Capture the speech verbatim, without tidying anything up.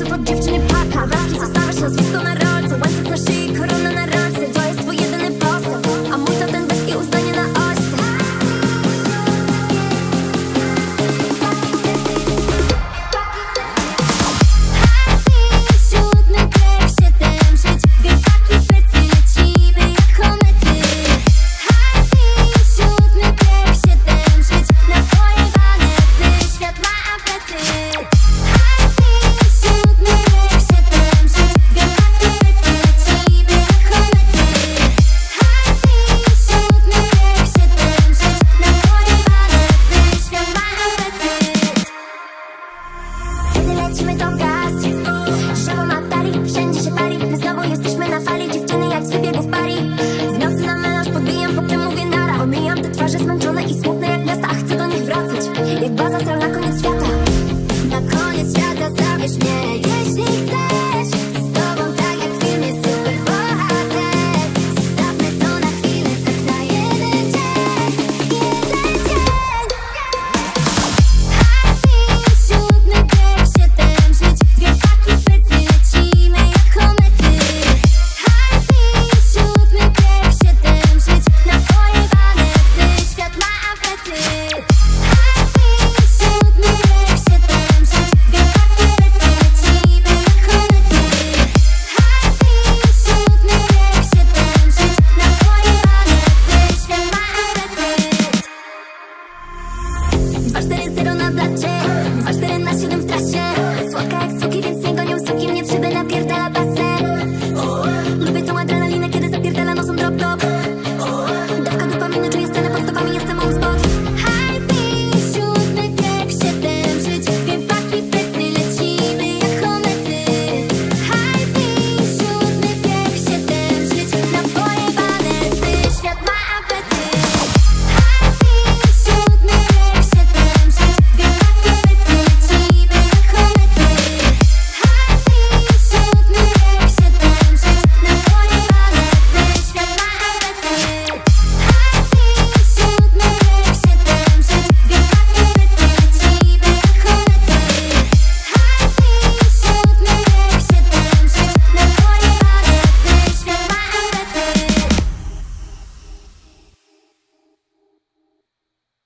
jeźdźców od dziewczyny paka. Wracki zostawiasz nazwisko na rolce, łańcuch na szyi, korona na ręce. To jest twój jedyny postęp, a mój to ten wyski uznanie na ośce. Siódmy bieg, siedem żyć, dwie paki plecy, lecimy jak komety. Siódmy bieg, siedem żyć, na pojebane sny, świat ma apetyt. Siódmy bieg, siedem żyć, dwie paki plecy, lecimy jak komety. Siódmy bieg, siedem żyć, na pojebane sny, świat ma apetyt. Kiedy lecimy to gaz, żało ma tali, wszędzie się pali. My znowu jesteśmy na fali, dziewczyny jak z wybiegów pari. W nocy na melanż podbijam, potem mówię nara. Omijam te twarze zmęczone i smutne jak miasta, a chcę do nich wracać jak baza sal na koniec świata. Na koniec świata zabierz mnie, yeah.